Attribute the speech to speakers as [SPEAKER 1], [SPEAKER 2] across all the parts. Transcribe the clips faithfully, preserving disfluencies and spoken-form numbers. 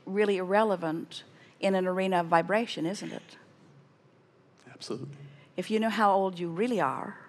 [SPEAKER 1] really irrelevant in an arena of vibration, isn't it?
[SPEAKER 2] Absolutely.
[SPEAKER 1] If you know how old you really are.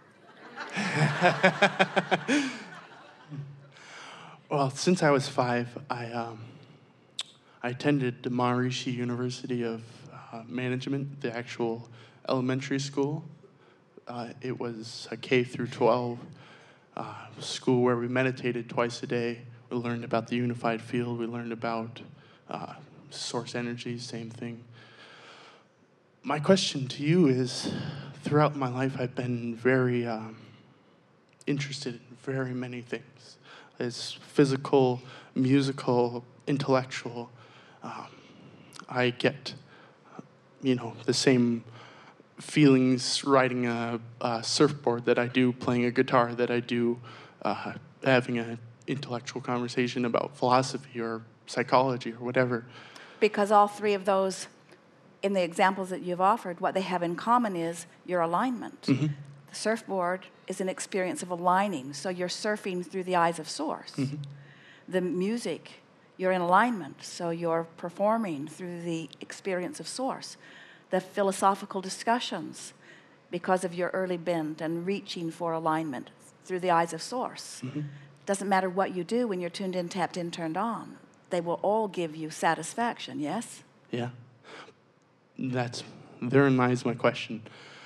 [SPEAKER 2] Well, since I was five, I um, I attended the Maharishi University of uh, Management, the actual elementary school. Uh, it was a K through twelve uh, school where we meditated twice a day. We learned about the unified field. We learned about uh, source energy, same thing. My question to you is, throughout my life, I've been very um, interested in very many things. It's physical, musical, intellectual. Um, I get, you know, the same feelings riding a, a surfboard that I do playing a guitar, that I do uh, having an intellectual conversation about philosophy or psychology or whatever.
[SPEAKER 1] Because all three of those, in the examples that you've offered, what they have in common is your alignment.
[SPEAKER 2] Mm-hmm.
[SPEAKER 1] The surfboard is an experience of aligning, so you're surfing through the eyes of Source.
[SPEAKER 2] Mm-hmm.
[SPEAKER 1] The music, you're in alignment, so you're performing through the experience of Source. The philosophical discussions, because of your early bent and reaching for alignment through the eyes of Source.
[SPEAKER 2] Mm-hmm.
[SPEAKER 1] Doesn't matter what you do when you're tuned in, tapped in, turned on. They will all give you satisfaction, yes?
[SPEAKER 2] Yeah. That's, therein lies my question.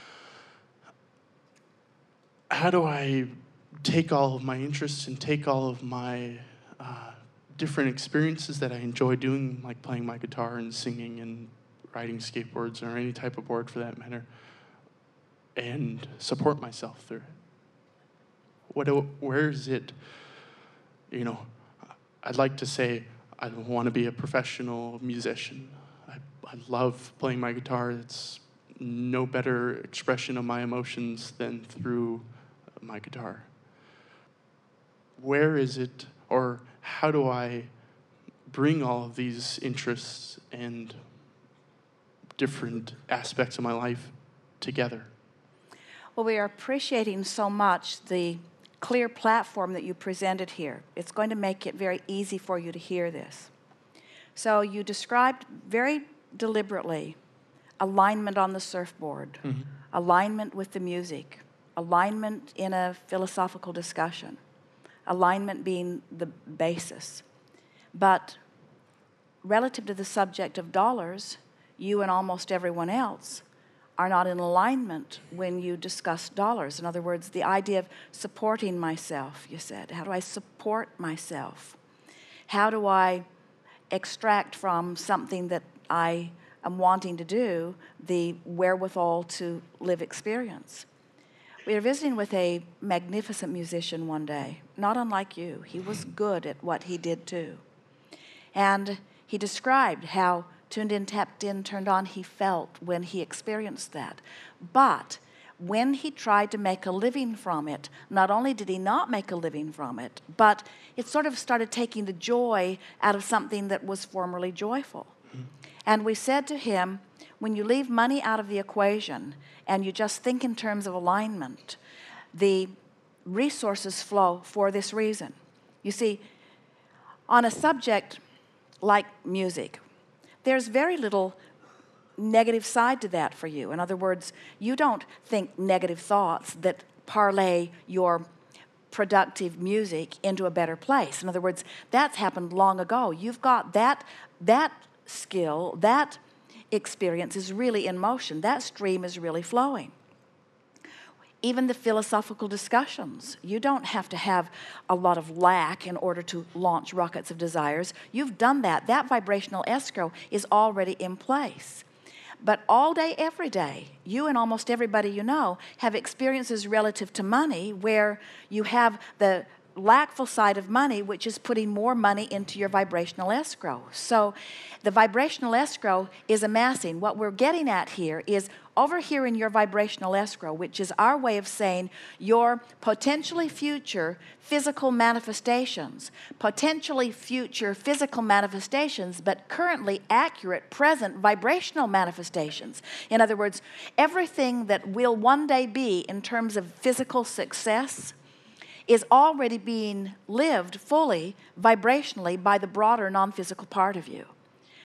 [SPEAKER 2] How do I take all of my interests and take all of my uh, different experiences that I enjoy doing, like playing my guitar and singing and riding skateboards or any type of board for that matter, and support myself through it? What do, where is it, you know, I'd like to say I want to be a professional musician. I, I love playing my guitar. It's no better expression of my emotions than through my guitar. Where is it, or how do I bring all of these interests and different aspects of my life together?
[SPEAKER 1] Well, we are appreciating so much the clear platform that you presented here. It's going to make it very easy for you to hear this. So you described very deliberately alignment on the surfboard, mm-hmm. alignment with the music, alignment in a philosophical discussion, alignment being the basis. But relative to the subject of dollars, you and almost everyone else are not in alignment when you discuss dollars. In other words, the idea of supporting myself, you said. How do I support myself? How do I extract from something that I am wanting to do the wherewithal to live experience? We were visiting with a magnificent musician one day, not unlike you. He was good at what he did too. And he described how tuned in, tapped in, turned on he felt when he experienced that. But when he tried to make a living from it, not only did he not make a living from it, but it sort of started taking the joy out of something that was formerly joyful. Mm-hmm. And we said to him, when you leave money out of the equation and you just think in terms of alignment, the resources flow for this reason. You see, on a subject like music, there's very little negative side to that for you. In other words, you don't think negative thoughts that parlay your productive music into a better place. In other words, that's happened long ago. You've got that, that skill, that experience is really in motion. That stream is really flowing. Even the philosophical discussions, you don't have to have a lot of lack in order to launch rockets of desires. You've done that. That vibrational escrow is already in place. But all day, every day, you and almost everybody you know have experiences relative to money where you have the lackful side of money, which is putting more money into your vibrational escrow. So the vibrational escrow is amassing. What we're getting at here is over here in your vibrational escrow, which is our way of saying your potentially future physical manifestations, potentially future physical manifestations, but currently accurate present vibrational manifestations. In other words, everything that will one day be in terms of physical success is already being lived fully vibrationally by the broader non-physical part of you.